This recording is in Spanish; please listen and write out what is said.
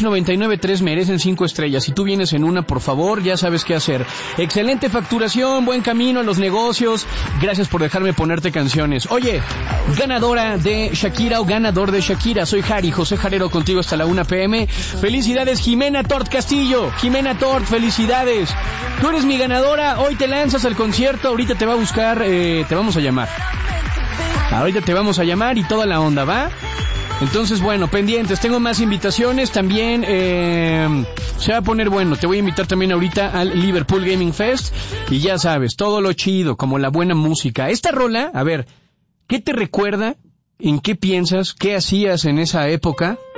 Switch 99.3 merecen 5 estrellas. Si tú vienes en una, por favor, ya sabes qué hacer. Excelente facturación, buen camino a los negocios. Gracias por dejarme ponerte canciones. Oye, ganadora de Shakira o ganador de Shakira, soy Jari, José Jarero, contigo hasta la 1 p.m. Felicidades, Jimena Tort Castillo. Jimena Tort, felicidades. Tú eres mi ganadora, hoy te lanzas al concierto, ahorita te va a buscar, te vamos a llamar. Ahorita te vamos a llamar y toda la onda, ¿va? Entonces, bueno, pendientes, tengo más invitaciones también, se va a poner bueno, te voy a invitar también ahorita al Liverpool Gaming Fest, y ya sabes, todo lo chido, como la buena música. Esta rola, a ver, ¿qué te recuerda? ¿En qué piensas? ¿Qué hacías en esa época?